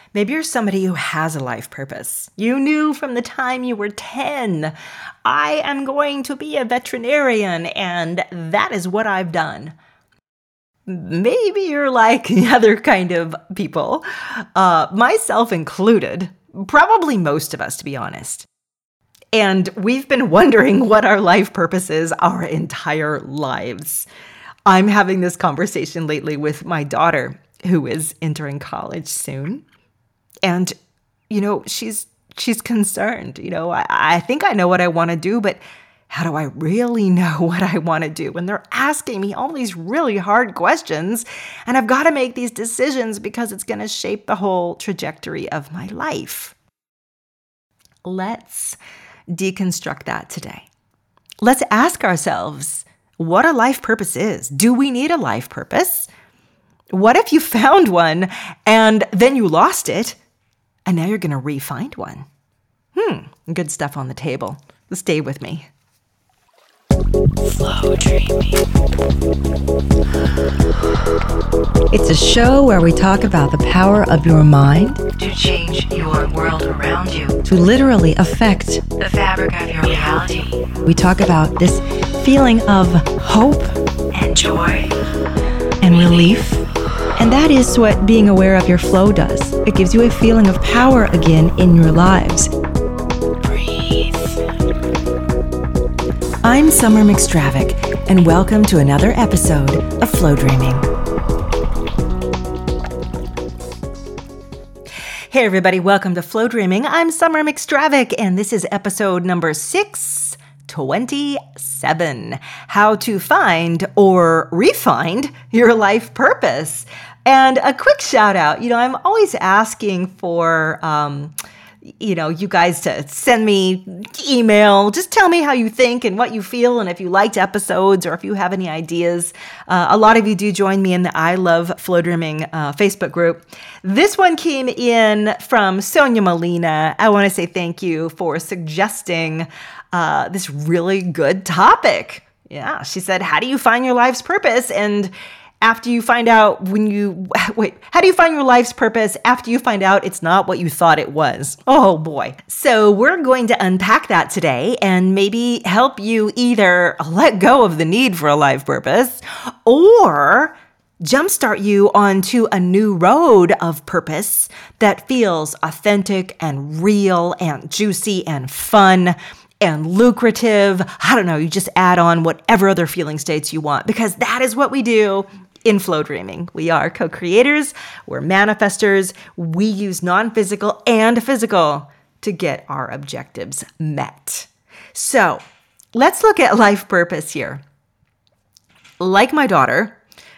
Maybe you're somebody who has a life purpose. You knew from the time you were 10, I am going to be a veterinarian, and that is what I've done. Maybe you're like the other kind of people, myself included, probably most of us, to be honest. And we've been wondering what our life purpose is our entire lives. I'm having this conversation lately with my daughter, who is entering college soon. And, she's concerned. I think I know what I want to do, but how do I really know what I want to do? And they're asking me all these really hard questions, and I've got to make these decisions because it's going to shape the whole trajectory of my life. Let's deconstruct that today. Let's ask ourselves what a life purpose is. Do we need a life purpose? What if you found one and then you lost it and now you're going to re-find one? Good stuff on the table. Stay with me. Flow Dreaming. It's a show where we talk about the power of your mind to change your world around you, to literally affect the fabric of your reality. We talk about this feeling of hope and joy and relief. And that is what being aware of your flow does. It gives you a feeling of power again in your lives. Breathe. I'm Summer McStravick, and welcome to another episode of Flow Dreaming. Hey everybody, welcome to Flow Dreaming. I'm Summer McStravick, and this is episode number 627, how to find or re-find your life purpose. And a quick shout out, I'm always asking for, you guys to send me email. Just tell me how you think and what you feel and if you liked episodes or if you have any ideas. A lot of you do join me in the I Love Flow Dreaming Facebook group. This one came in from Sonia Molina. I want to say thank you for suggesting this really good topic. Yeah, she said, how do you find your life's purpose? And after you find out how do you find your life's purpose after you find out it's not what you thought it was? Oh boy. So we're going to unpack that today and maybe help you either let go of the need for a life purpose or jumpstart you onto a new road of purpose that feels authentic and real and juicy and fun and lucrative. I don't know, you just add on whatever other feeling states you want, because that is what we do in Flow Dreaming. We are co-creators, we're manifestors, we use non-physical and physical to get our objectives met. So let's look at life purpose here. Like my daughter,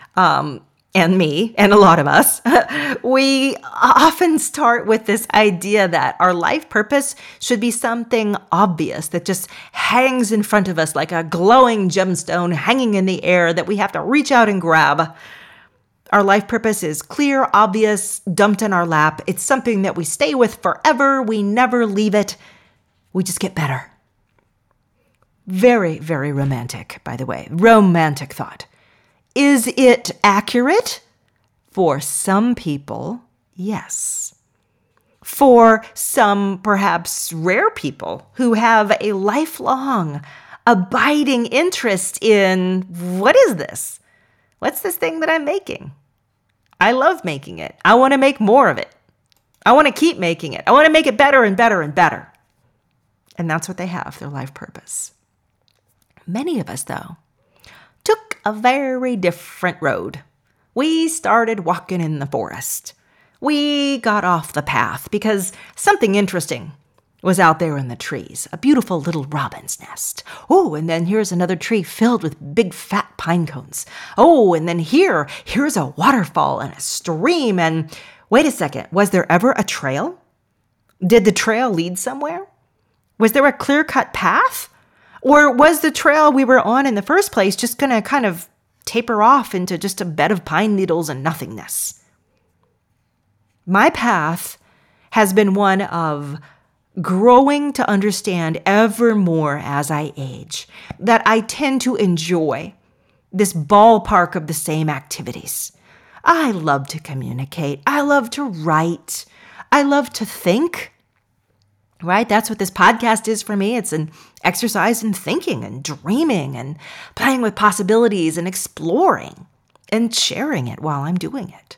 and me, and a lot of us, we often start with this idea that our life purpose should be something obvious that just hangs in front of us like a glowing gemstone hanging in the air that we have to reach out and grab. Our life purpose is clear, obvious, dumped in our lap. It's something that we stay with forever. We never leave it. We just get better. Very, very romantic, by the way. Romantic thought. Is it accurate? For some people, yes. For some, perhaps rare people who have a lifelong, abiding interest in, what is this? What's this thing that I'm making? I love making it. I want to make more of it. I want to keep making it. I want to make it better and better and better. And that's what they have, their life purpose. Many of us, though, took a very different road. We started walking in the forest. We got off the path because something interesting was out there in the trees. A beautiful little robin's nest. Oh, and then here's another tree filled with big fat pine cones. Oh, and then here's a waterfall and a stream. And wait a second, was there ever a trail? Did the trail lead somewhere? Was there a clear-cut path? Or was the trail we were on in the first place just going to kind of taper off into just a bed of pine needles and nothingness? My path has been one of growing to understand ever more as I age that I tend to enjoy this ballpark of the same activities. I love to communicate. I love to write. I love to think, right? That's what this podcast is for me. It's an exercise in thinking and dreaming and playing with possibilities and exploring and sharing it while I'm doing it.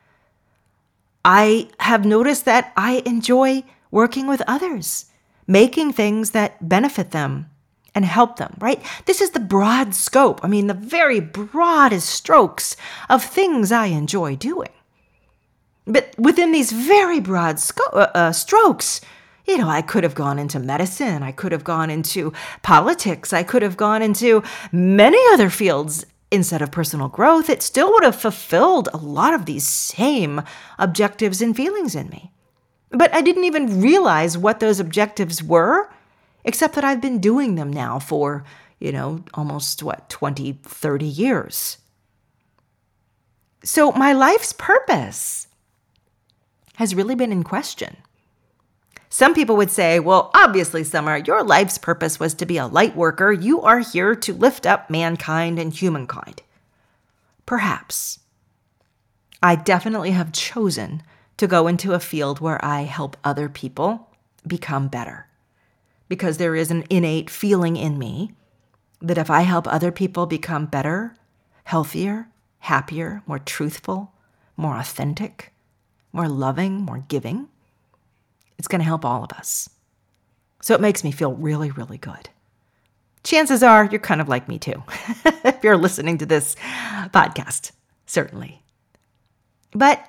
I have noticed that I enjoy working with others, making things that benefit them and help them, right? This is the broad scope. I mean, the very broadest strokes of things I enjoy doing. But within these very broad strokes, I could have gone into medicine. I could have gone into politics. I could have gone into many other fields instead of personal growth. It still would have fulfilled a lot of these same objectives and feelings in me. But I didn't even realize what those objectives were, except that I've been doing them now for, almost 20, 30 years. So my life's purpose has really been in question. Some people would say, well, obviously, Summer, your life's purpose was to be a light worker. You are here to lift up mankind and humankind. Perhaps. I definitely have chosen to go into a field where I help other people become better. Because there is an innate feeling in me that if I help other people become better, healthier, happier, more truthful, more authentic, more loving, more giving, it's going to help all of us. So it makes me feel really, really good. Chances are you're kind of like me too, if you're listening to this podcast, certainly. But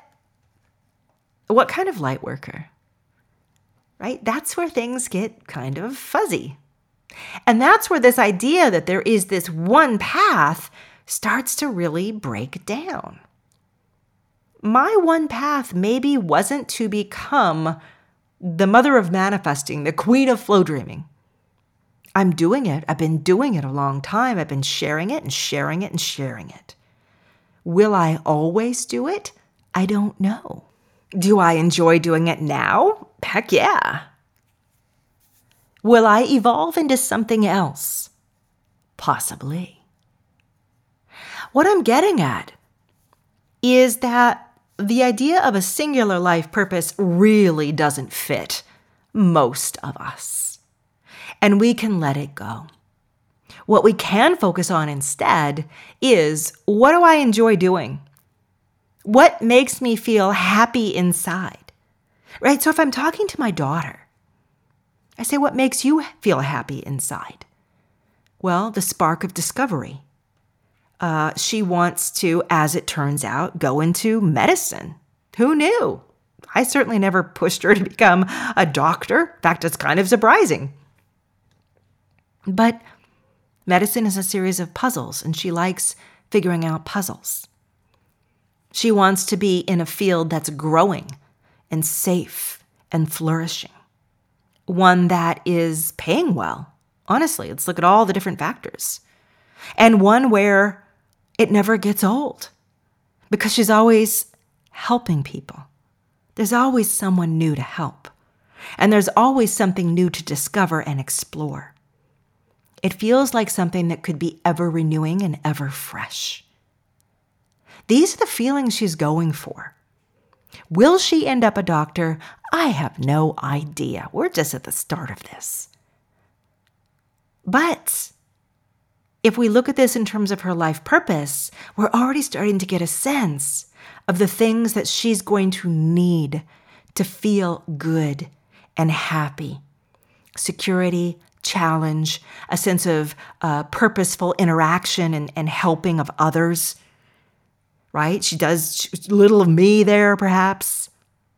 what kind of light worker? Right? That's where things get kind of fuzzy. And that's where this idea that there is this one path starts to really break down. My one path maybe wasn't to become the mother of manifesting, the queen of flow dreaming. I'm doing it. I've been doing it a long time. I've been sharing it and sharing it and sharing it. Will I always do it? I don't know. Do I enjoy doing it now? Heck yeah. Will I evolve into something else? Possibly. What I'm getting at is that the idea of a singular life purpose really doesn't fit most of us, and we can let it go. What we can focus on instead is, what do I enjoy doing? What makes me feel happy inside? Right? So if I'm talking to my daughter, I say, what makes you feel happy inside? Well, the spark of discovery. She wants to, as it turns out, go into medicine. Who knew? I certainly never pushed her to become a doctor. In fact, it's kind of surprising. But medicine is a series of puzzles, and she likes figuring out puzzles. She wants to be in a field that's growing and safe and flourishing. One that is paying well. Honestly, let's look at all the different factors. And one where it never gets old, because she's always helping people. There's always someone new to help. And there's always something new to discover and explore. It feels like something that could be ever renewing and ever fresh. These are the feelings she's going for. Will she end up a doctor? I have no idea. We're just at the start of this. But if we look at this in terms of her life purpose, we're already starting to get a sense of the things that she's going to need to feel good and happy. Security, challenge, a sense of purposeful interaction and helping of others. Right? She does little of me there, perhaps.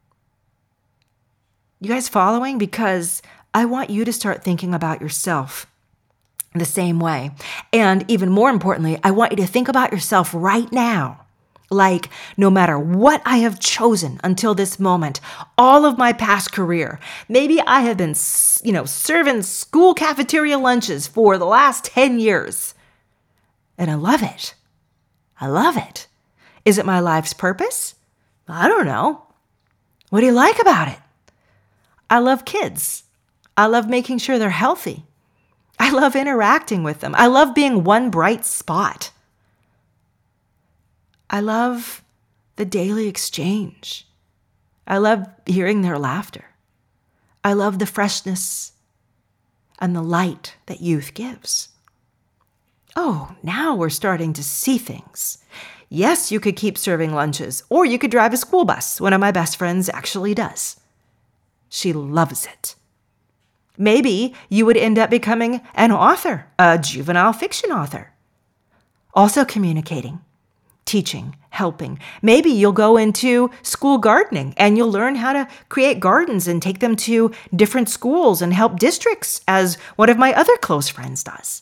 You guys following? Because I want you to start thinking about yourself the same way. And even more importantly, I want you to think about yourself right now. Like, no matter what I have chosen until this moment, all of my past career, maybe I have been, serving school cafeteria lunches for the last 10 years. And I love it. I love it. Is it my life's purpose? I don't know. What do you like about it? I love kids. I love making sure they're healthy. I love interacting with them. I love being one bright spot. I love the daily exchange. I love hearing their laughter. I love the freshness and the light that youth gives. Oh, now we're starting to see things. Yes, you could keep serving lunches, or you could drive a school bus. One of my best friends actually does. She loves it. Maybe you would end up becoming an author, a juvenile fiction author. Also communicating, teaching, helping. Maybe you'll go into school gardening and you'll learn how to create gardens and take them to different schools and help districts, as one of my other close friends does.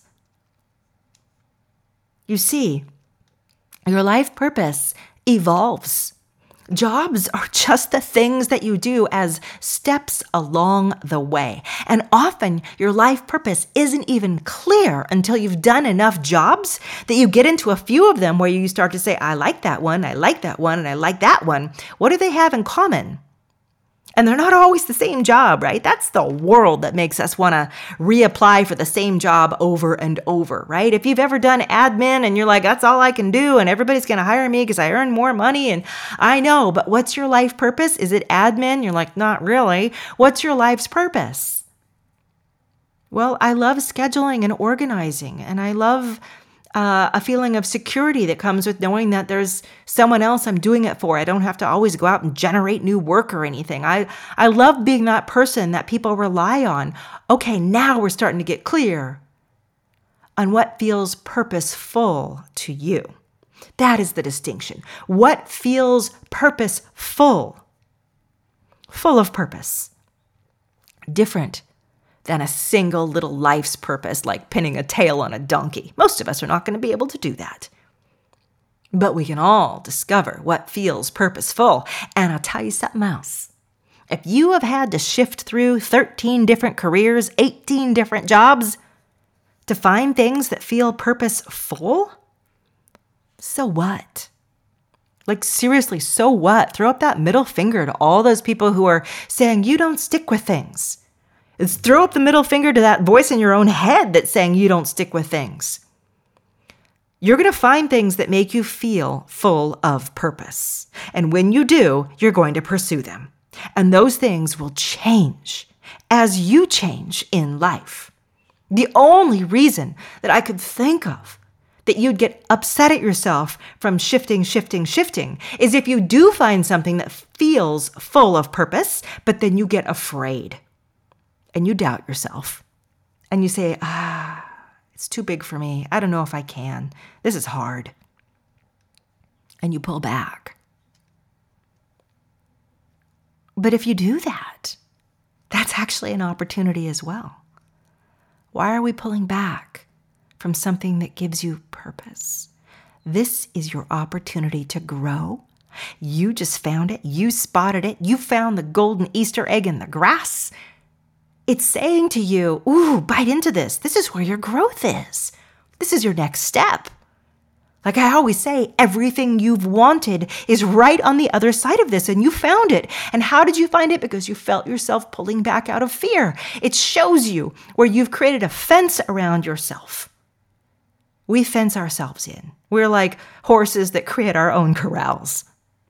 You see, your life purpose evolves. Jobs are just the things that you do as steps along the way. And often your life purpose isn't even clear until you've done enough jobs that you get into a few of them where you start to say, I like that one, I like that one, and I like that one. What do they have in common? And they're not always the same job, right? That's the world that makes us want to reapply for the same job over and over, right? If you've ever done admin and you're like, that's all I can do and everybody's going to hire me because I earn more money, and I know, but what's your life purpose? Is it admin? You're like, not really. What's your life's purpose? Well, I love scheduling and organizing, and I love a feeling of security that comes with knowing that there's someone else I'm doing it for. I don't have to always go out and generate new work or anything. I love being that person that people rely on. Okay, now we're starting to get clear on what feels purposeful to you. That is the distinction. What feels purposeful? Full of purpose. Different than a single little life's purpose, like pinning a tail on a donkey. Most of us are not going to be able to do that. But we can all discover what feels purposeful. And I'll tell you something else. If you have had to shift through 13 different careers, 18 different jobs to find things that feel purposeful, so what? Like, seriously, so what? Throw up that middle finger to all those people who are saying you don't stick with things. It's throw up the middle finger to that voice in your own head that's saying you don't stick with things. You're going to find things that make you feel full of purpose. And when you do, you're going to pursue them. And those things will change as you change in life. The only reason that I could think of that you'd get upset at yourself from shifting is if you do find something that feels full of purpose, but then you get afraid. And you doubt yourself. And you say, it's too big for me. I don't know if I can. This is hard. And you pull back. But if you do that, that's actually an opportunity as well. Why are we pulling back from something that gives you purpose? This is your opportunity to grow. You just found it. You spotted it. You found the golden Easter egg in the grass. It's saying to you, ooh, bite into this. This is where your growth is. This is your next step. Like I always say, everything you've wanted is right on the other side of this, and you found it. And how did you find it? Because you felt yourself pulling back out of fear. It shows you where you've created a fence around yourself. We fence ourselves in. We're like horses that create our own corrals.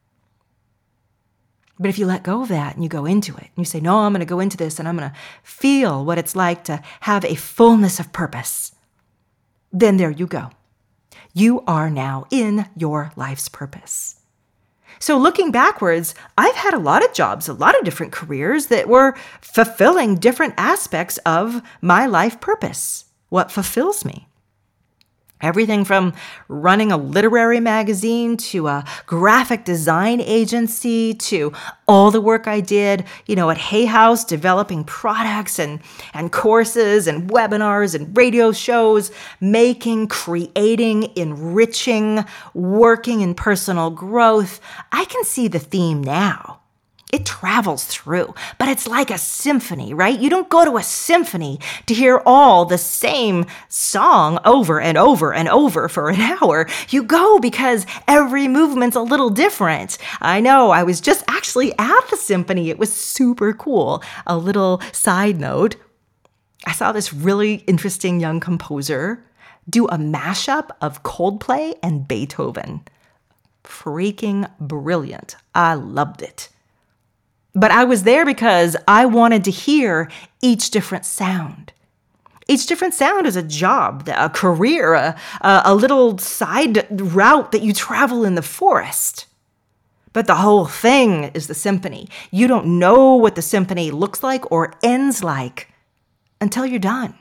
But if you let go of that and you go into it, and you say, no, I'm going to go into this and I'm going to feel what it's like to have a fullness of purpose, then there you go. You are now in your life's purpose. So looking backwards, I've had a lot of jobs, a lot of different careers that were fulfilling different aspects of my life purpose. What fulfills me? Everything from running a literary magazine to a graphic design agency to all the work I did, at Hay House, developing products and courses and webinars and radio shows, making, creating, enriching, working in personal growth. I can see the theme now. It travels through, but it's like a symphony, right? You don't go to a symphony to hear all the same song over and over and over for an hour. You go because every movement's a little different. I know, I was just actually at the symphony. It was super cool. A little side note, I saw this really interesting young composer do a mashup of Coldplay and Beethoven. Freaking brilliant. I loved it. But I was there because I wanted to hear each different sound. Each different sound is a job, a career, a little side route that you travel in the forest. But the whole thing is the symphony. You don't know what the symphony looks like or ends like until you're done.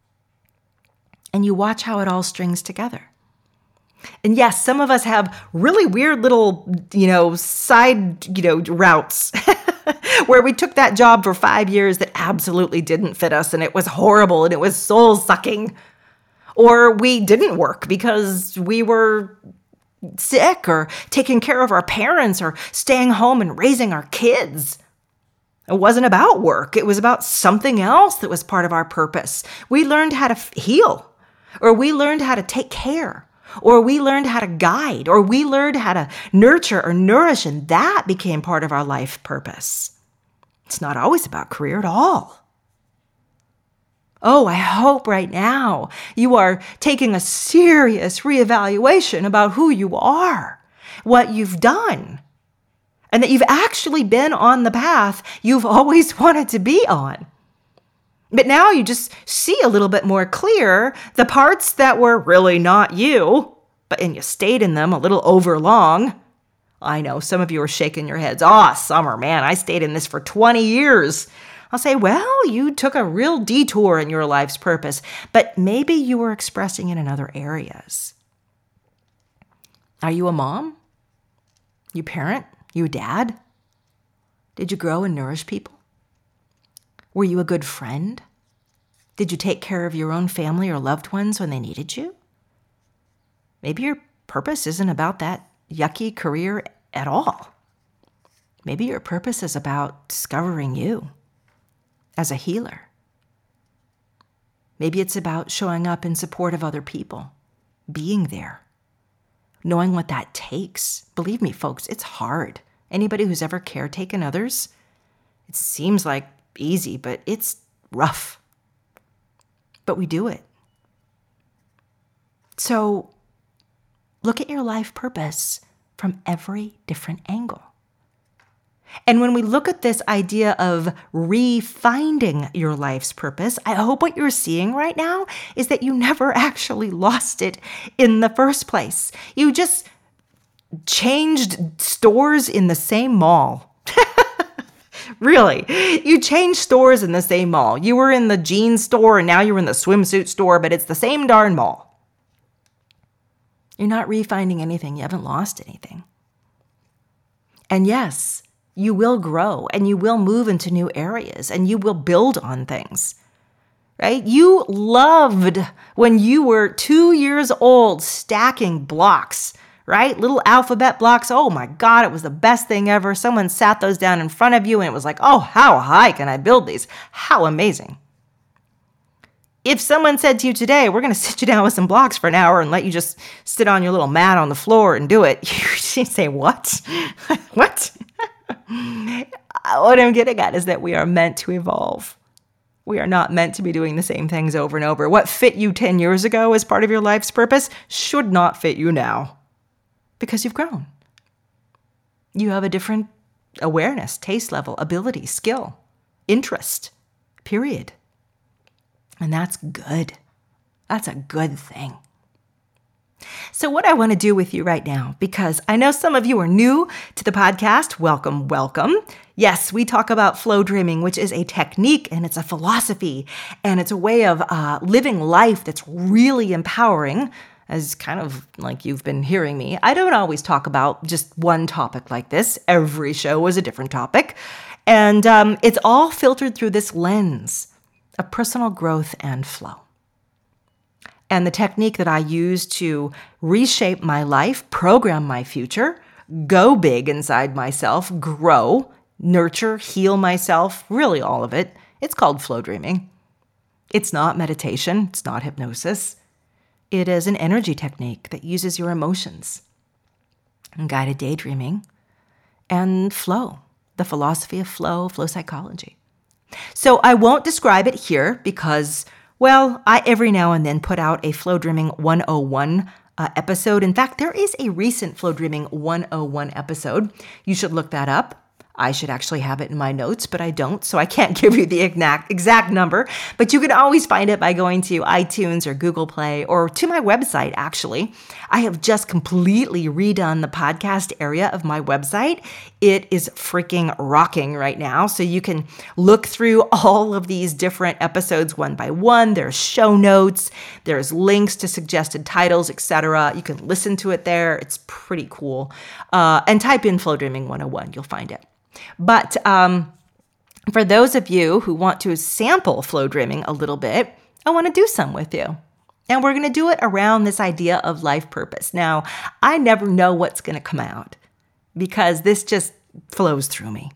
And you watch how it all strings together. And yes, some of us have really weird little, side, routes where we took that job for 5 years that absolutely didn't fit us and it was horrible and it was soul sucking. Or we didn't work because we were sick or taking care of our parents or staying home and raising our kids. It wasn't about work. It was about something else that was part of our purpose. We learned how to heal, or we learned how to take care, or we learned how to guide, or we learned how to nurture or nourish, and that became part of our life purpose. It's not always about career at all. Oh, I hope right now you are taking a serious reevaluation about who you are, what you've done, and that you've actually been on the path you've always wanted to be on. But now you just see a little bit more clear the parts that were really not you, and you stayed in them a little over long. I know some of you are shaking your heads. Summer, man, I stayed in this for 20 years. I'll say, well, you took a real detour in your life's purpose, but maybe you were expressing it in other areas. Are you a mom? You parent? You a dad? Did you grow and nourish people? Were you a good friend? Did you take care of your own family or loved ones when they needed you? Maybe your purpose isn't about that yucky career at all. Maybe your purpose is about discovering you as a healer. Maybe it's about showing up in support of other people, being there, knowing what that takes. Believe me, folks, it's hard. Anybody who's ever caretaken others, it seems like easy, but it's rough. But we do it. So look at your life purpose from every different angle. And when we look at this idea of refinding your life's purpose, I hope what you're seeing right now is that you never actually lost it in the first place. You just changed stores in the same mall. Really, you changed stores in the same mall. You were in the jeans store and now you're in the swimsuit store, but it's the same darn mall. You're not refinding anything. You haven't lost anything. And yes, you will grow and you will move into new areas and you will build on things, right? You loved when you were 2 years old stacking blocks, right? Little alphabet blocks. Oh my God, it was the best thing ever. Someone sat those down in front of you and it was like, oh, how high can I build these? How amazing. If someone said to you today, we're going to sit you down with some blocks for an hour and let you just sit on your little mat on the floor and do it, you'd say, what? What? What I'm getting at is that we are meant to evolve. We are not meant to be doing the same things over and over. What fit you 10 years ago as part of your life's purpose should not fit you now because you've grown. You have a different awareness, taste level, ability, skill, interest, period. And that's good. That's a good thing. So what I want to do with you right now, because I know some of you are new to the podcast, welcome, welcome. Yes, we talk about flow dreaming, which is a technique and it's a philosophy and it's a way of living life that's really empowering, as kind of like you've been hearing me. I don't always talk about just one topic like this. Every show is a different topic. And it's all filtered through this lens of personal growth and flow. And the technique that I use to reshape my life, program my future, go big inside myself, grow, nurture, heal myself, really all of it, it's called flow dreaming. It's not meditation. It's not hypnosis. It is an energy technique that uses your emotions and guided daydreaming and flow, the philosophy of flow psychology. So I won't describe it here because, well, I every now and then put out a Flow Dreaming 101 episode. In fact, there is a recent Flow Dreaming 101 episode. You should look that up. I should actually have it in my notes, but I don't, so I can't give you the exact number. But you can always find it by going to iTunes or Google Play or to my website, actually. I have just completely redone the podcast area of my website. It is freaking rocking right now. So you can look through all of these different episodes one by one. There's show notes, there's links to suggested titles, etc. You can listen to it there. It's pretty cool. And type in Flow Dreaming 101, you'll find it. But for those of you who want to sample flow dreaming a little bit, I want to do some with you. And we're going to do it around this idea of life purpose. Now, I never know what's going to come out because this just flows through me.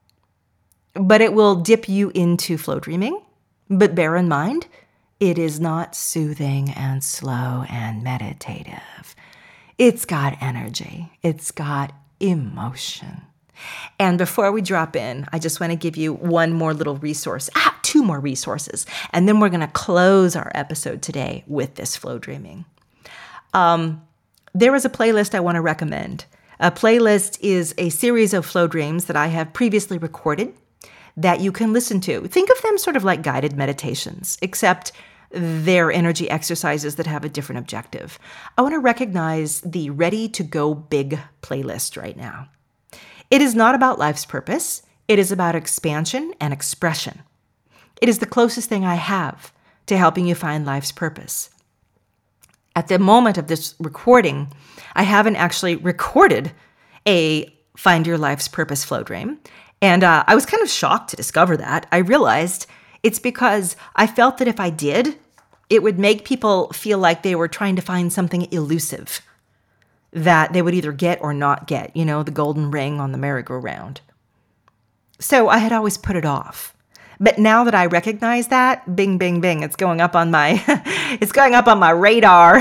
But it will dip you into flow dreaming. But bear in mind, it is not soothing and slow and meditative. It's got energy. It's got emotion. And before we drop in, I just want to give you one more little resource, two more resources, and then we're going to close our episode today with this flow dreaming. There is a playlist I want to recommend. A playlist is a series of flow dreams that I have previously recorded that you can listen to. Think of them sort of like guided meditations, except they're energy exercises that have a different objective. I want to recognize the Ready to Go Big playlist right now. It is not about life's purpose. It is about expansion and expression. It is the closest thing I have to helping you find life's purpose. At the moment of this recording, I haven't actually recorded a Find Your Life's Purpose flow dream. And I was kind of shocked to discover that. I realized it's because I felt that if I did, it would make people feel like they were trying to find something elusive that they would either get or not get, the golden ring on the merry-go-round. So I had always put it off. But now that I recognize that, bing, bing, bing, it's going up on my, it's going up on my radar.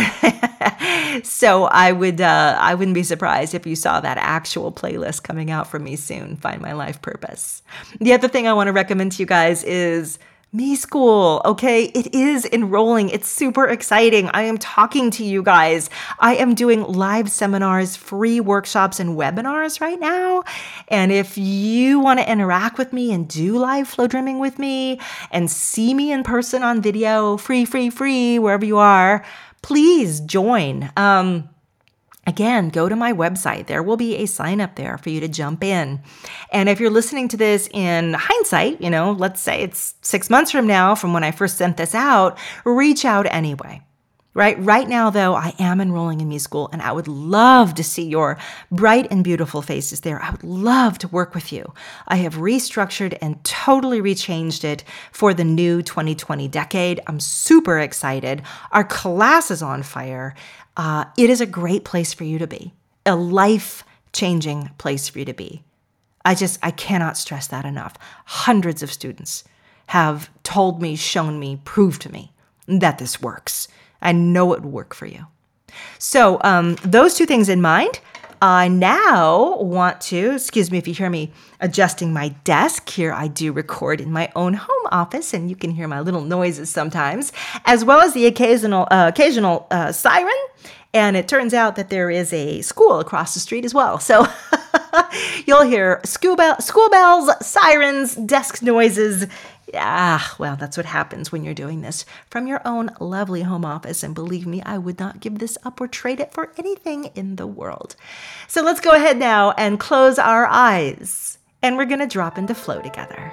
So I wouldn't be surprised if you saw that actual playlist coming out from me soon, Find My Life Purpose. The other thing I want to recommend to you guys is Me School, okay? It is enrolling. It's super exciting. I am talking to you guys. I am doing live seminars, free workshops, and webinars right now. And if you want to interact with me and do live flow dreaming with me and see me in person on video, free, wherever you are, please join. Again, go to my website. There will be a sign up there for you to jump in. And if you're listening to this in hindsight, let's say it's 6 months from now from when I first sent this out, reach out anyway. Right now, though, I am enrolling in Me School, and I would love to see your bright and beautiful faces there. I would love to work with you. I have restructured and totally rechanged it for the new 2020 decade. I'm super excited. Our class is on fire. It is a great place for you to be, a life-changing place for you to be. I cannot stress that enough. Hundreds of students have told me, shown me, proved to me that this works. I know it will work for you. So those two things in mind, I now want to, excuse me if you hear me adjusting my desk here, I do record in my own home office, and you can hear my little noises sometimes, as well as the occasional siren. And it turns out that there is a school across the street as well. So you'll hear school bells, sirens, desk noises. Well, that's what happens when you're doing this from your own lovely home office. And believe me, I would not give this up or trade it for anything in the world. So let's go ahead now and close our eyes. And we're going to drop into flow together.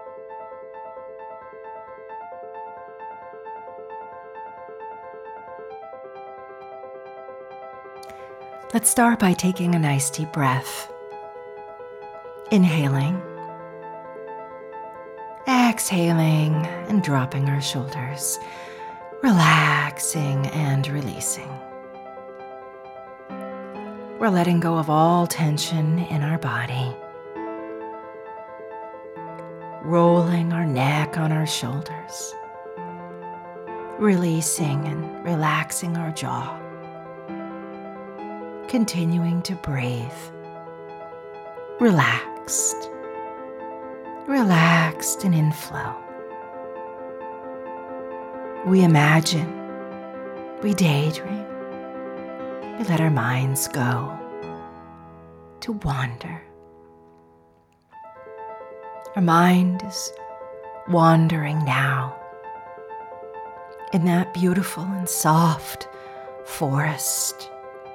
Let's start by taking a nice deep breath. Inhaling. Exhaling and dropping our shoulders, relaxing and releasing. We're letting go of all tension in our body, rolling our neck on our shoulders, releasing and relaxing our jaw, continuing to breathe, relaxed and in flow. We imagine, we daydream, we let our minds go to wander. Our mind is wandering now in that beautiful and soft forest.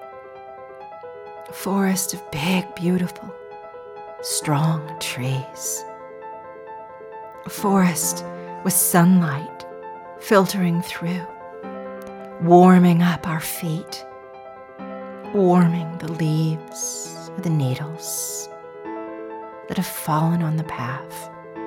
A forest of big, beautiful, strong trees. A forest with sunlight filtering through, warming up our feet, warming the leaves, the needles that have fallen on the path.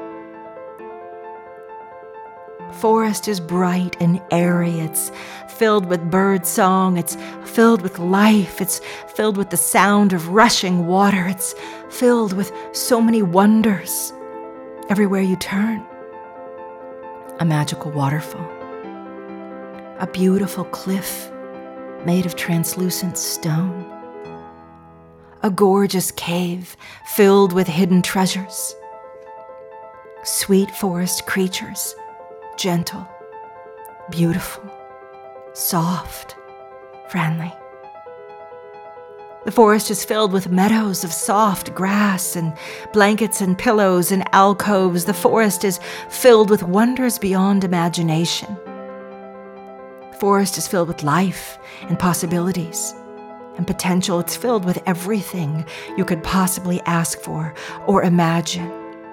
Forest is bright and airy. It's filled with bird song. It's filled with life. It's filled with the sound of rushing water. It's filled with so many wonders. Everywhere you turn, a magical waterfall, a beautiful cliff made of translucent stone, a gorgeous cave filled with hidden treasures, sweet forest creatures, gentle, beautiful, soft, friendly. The forest is filled with meadows of soft grass and blankets and pillows and alcoves. The forest is filled with wonders beyond imagination. The forest is filled with life and possibilities and potential. It's filled with everything you could possibly ask for or imagine.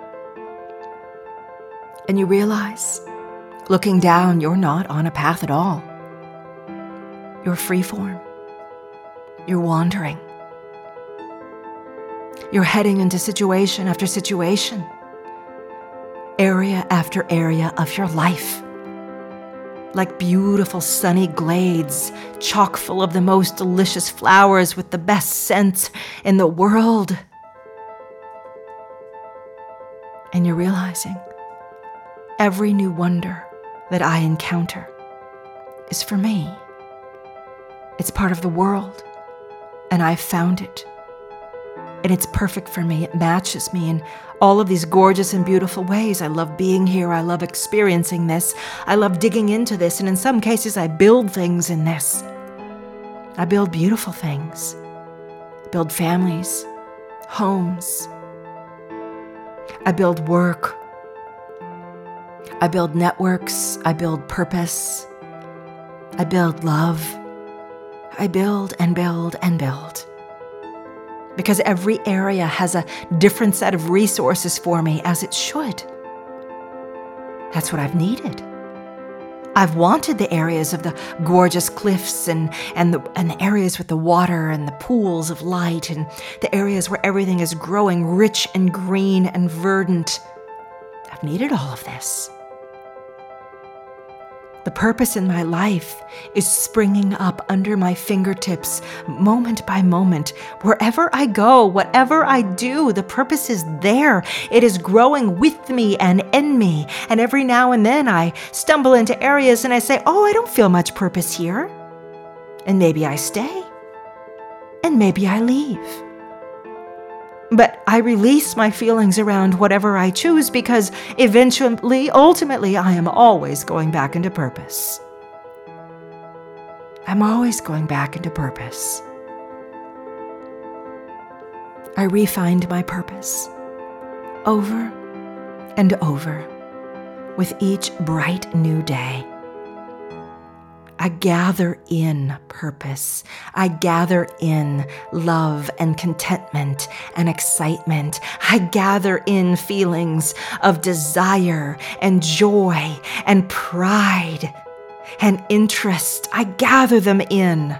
And you realize, looking down, you're not on a path at all. You're freeform. You're wandering. You're heading into situation after situation, area after area of your life, like beautiful sunny glades, chock full of the most delicious flowers with the best scents in the world. And you're realizing every new wonder that I encounter is for me. It's part of the world, and I've found it. And it's perfect for me. It matches me in all of these gorgeous and beautiful ways. I love being here. I love experiencing this. I love digging into this. And in some cases, I build things in this. I build beautiful things. I build families, homes. I build work. I build networks. I build purpose. I build love. I build and build and build. Because every area has a different set of resources for me, as it should. That's what I've needed. I've wanted the areas of the gorgeous cliffs and the areas with the water and the pools of light and the areas where everything is growing rich and green and verdant. I've needed all of this. The purpose in my life is springing up under my fingertips, moment by moment. Wherever I go, whatever I do, the purpose is there. It is growing with me and in me. And every now and then I stumble into areas and I say, oh, I don't feel much purpose here. And maybe I stay. And maybe I leave. But I release my feelings around whatever I choose because ultimately, I am always going back into purpose. I'm always going back into purpose. I refined my purpose over and over with each bright new day. I gather in purpose. I gather in love and contentment and excitement. I gather in feelings of desire and joy and pride and interest. I gather them in.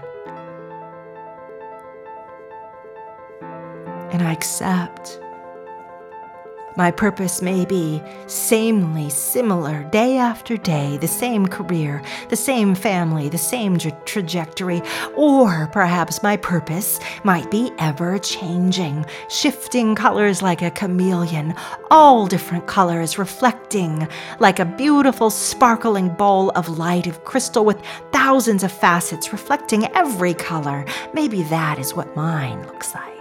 And I accept. My purpose may be samely similar day after day, the same career, the same family, the same trajectory, or perhaps my purpose might be ever-changing, shifting colors like a chameleon, all different colors reflecting like a beautiful sparkling bowl of light of crystal with thousands of facets reflecting every color. Maybe that is what mine looks like.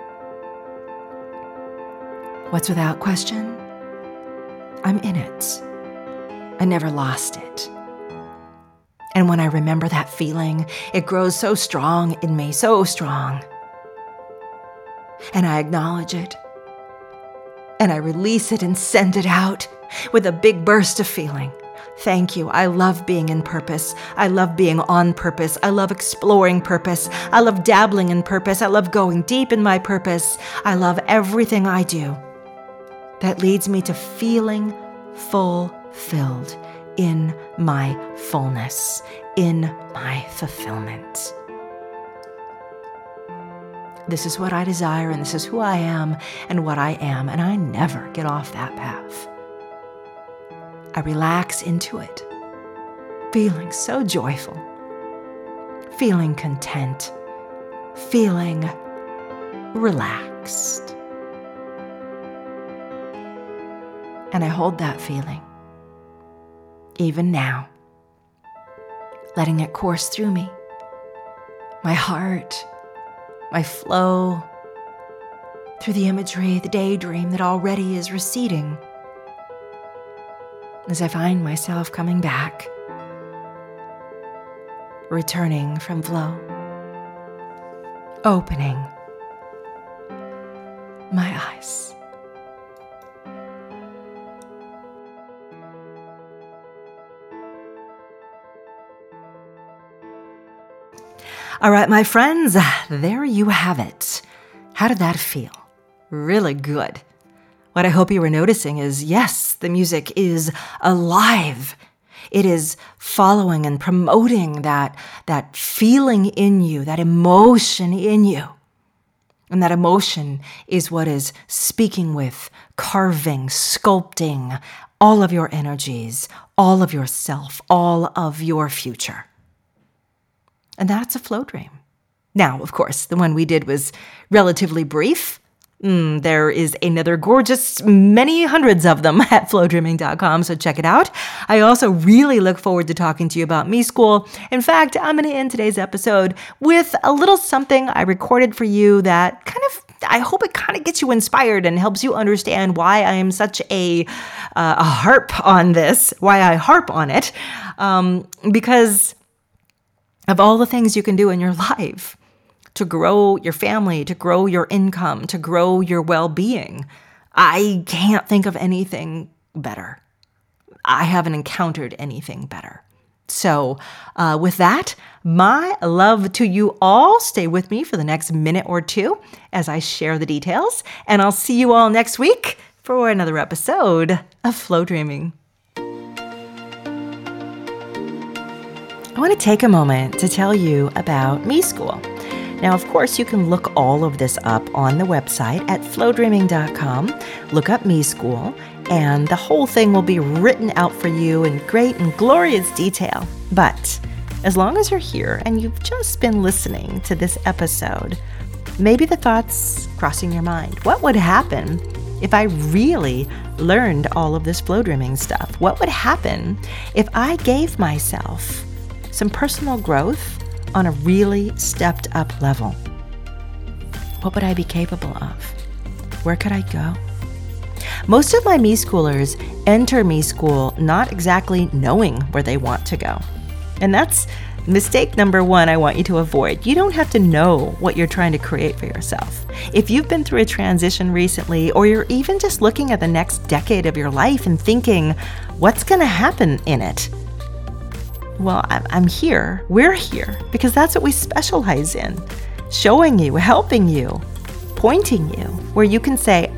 What's without question? I'm in it. I never lost it. And when I remember that feeling, it grows so strong in me, so strong. And I acknowledge it. and I release it and send it out with a big burst of feeling. Thank you. I love being in purpose. I love being on purpose. I love exploring purpose. I love dabbling in purpose. I love going deep in my purpose. I love everything I do. That leads me to feeling fulfilled in my fullness, in my fulfillment. This is what I desire, and this is who I am and what I am, and I never get off that path. I relax into it, feeling so joyful, feeling content, feeling relaxed. And I hold that feeling, even now, letting it course through me, my heart, my flow, through the imagery, the daydream that already is receding. As I find myself coming back, returning from flow, opening my eyes. All right, my friends, there you have it. How did that feel? Really good. What I hope you were noticing is, yes, the music is alive. It is following and promoting that feeling in you, that emotion in you. And that emotion is what is speaking with, carving, sculpting all of your energies, all of yourself, all of your future. And that's a flow dream. Now, of course, the one we did was relatively brief. There is another gorgeous, many hundreds of them at flowdreaming.com, so check it out. I also really look forward to talking to you about Me School. In fact, I'm going to end today's episode with a little something I recorded for you that I hope it kind of gets you inspired and helps you understand why I am such a harp on this, why I harp on it, because of all the things you can do in your life to grow your family, to grow your income, to grow your well-being. I can't think of anything better. I haven't encountered anything better. So with that, my love to you all. Stay with me for the next minute or two as I share the details, and I'll see you all next week for another episode of Flow Dreaming. I want to take a moment to tell you about Me School. Now, of course, you can look all of this up on the website at flowdreaming.com. Look up Me School, and the whole thing will be written out for you in great and glorious detail. But as long as you're here and you've just been listening to this episode, maybe the thoughts crossing your mind. What would happen if I really learned all of this flow dreaming stuff? What would happen if I gave myself some personal growth on a really stepped up level? What would I be capable of? Where could I go? Most of my Me Schoolers enter Me School not exactly knowing where they want to go. And that's mistake number one I want you to avoid. You don't have to know what you're trying to create for yourself. If you've been through a transition recently, or you're even just looking at the next decade of your life and thinking, what's going to happen in it? Well, I'm here. We're here because that's what we specialize in. Showing you, helping you, pointing you, where you can say,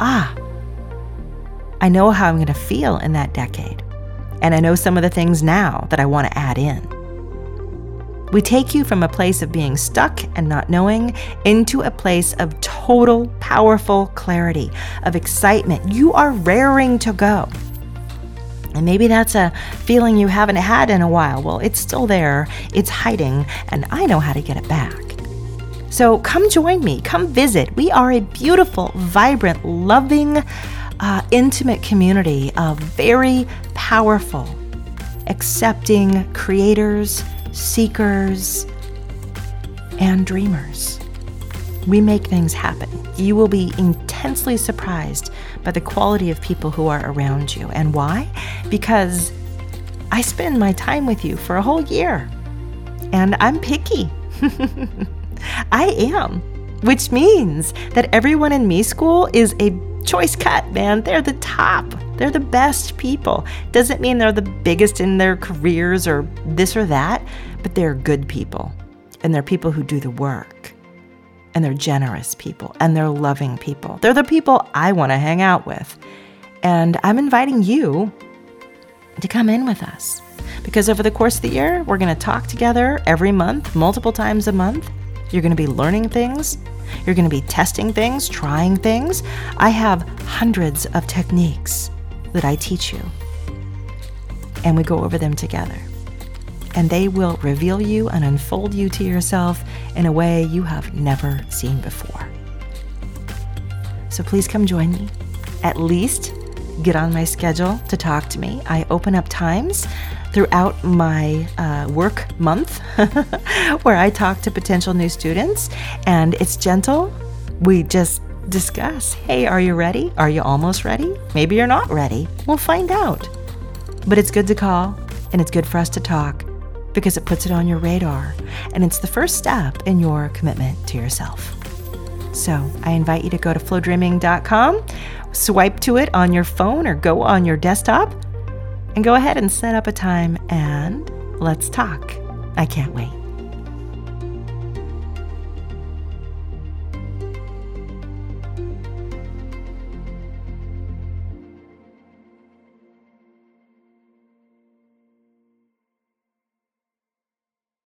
I know how I'm going to feel in that decade. And I know some of the things now that I want to add in. We take you from a place of being stuck and not knowing into a place of total, powerful clarity, of excitement. You are raring to go. And maybe that's a feeling you haven't had in a while. Well, it's still there, it's hiding, and I know how to get it back. So come join me, come visit. We are a beautiful, vibrant, loving, intimate community of very powerful, accepting creators, seekers, and dreamers. We make things happen. You will be intensely surprised by the quality of people who are around you. And why? Because I spend my time with you for a whole year. And I'm picky. I am. Which means that everyone in Me School is a Choice cut, man. They're the top. They're the best people. Doesn't mean they're the biggest in their careers or this or that, but they're good people. And they're people who do the work. And they're generous people. And they're loving people. They're the people I want to hang out with. And I'm inviting you to come in with us. Because over the course of the year, we're going to talk together every month, multiple times a month. You're going to be learning things. You're going to be testing things, trying things. I have hundreds of techniques that I teach you. And we go over them together. And they will reveal you and unfold you to yourself in a way you have never seen before. So please come join me. At least get on my schedule to talk to me. I open up times throughout my work month where I talk to potential new students, and it's gentle. We just discuss, hey, are you ready? Are you almost ready? Maybe you're not ready. We'll find out. But it's good to call, and it's good for us to talk because it puts it on your radar, and it's the first step in your commitment to yourself. So I invite you to go to flowdreaming.com, swipe to it on your phone or go on your desktop, and go ahead and set up a time and let's talk. I can't wait.